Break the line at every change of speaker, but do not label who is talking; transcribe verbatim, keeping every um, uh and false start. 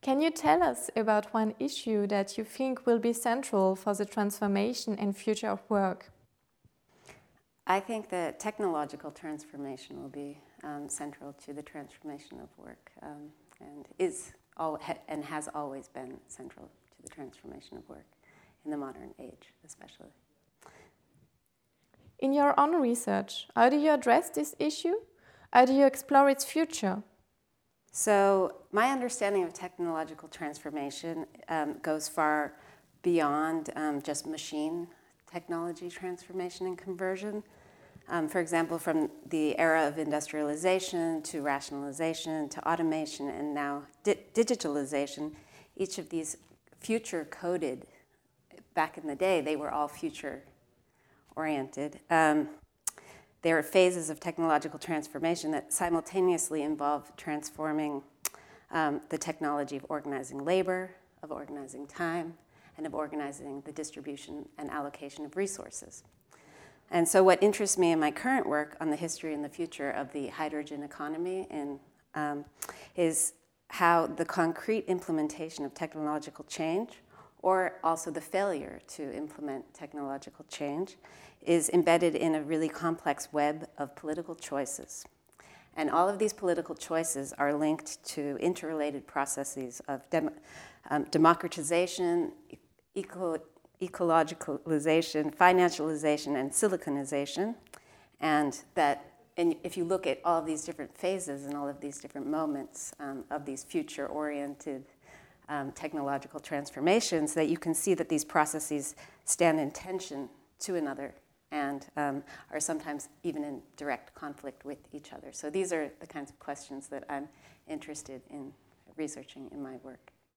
Can you tell us about one issue that you think will be central for the transformation and future of work?
I think that technological transformation will be um, central to the transformation of work, um, and is all, ha, and has always been central to the transformation of work in the modern age, especially.
In your own research, how do you address this issue? How do you explore its future?
So my understanding of technological transformation um, goes far beyond um, just machine technology transformation and conversion. Um, for example, from the era of industrialization to rationalization to automation and now di- digitalization, each of these future-coded, back in the day, they were all future-oriented. Um, There are phases of technological transformation that simultaneously involve transforming um, the technology of organizing labor, of organizing time, and of organizing the distribution and allocation of resources. And so what interests me in my current work on the history and the future of the hydrogen economy in, um, is how the concrete implementation of technological change, or also the failure to implement technological change, is embedded in a really complex web of political choices. And all of these political choices are linked to interrelated processes of dem- um, democratization, eco- ecologicalization, financialization, and siliconization. And that, and if you look at all of these different phases and all of these different moments um, of these future-oriented um, technological transformations, that you can see that these processes stand in tension to another and um, are sometimes even in direct conflict with each other. So these are the kinds of questions that I'm interested in researching in my work.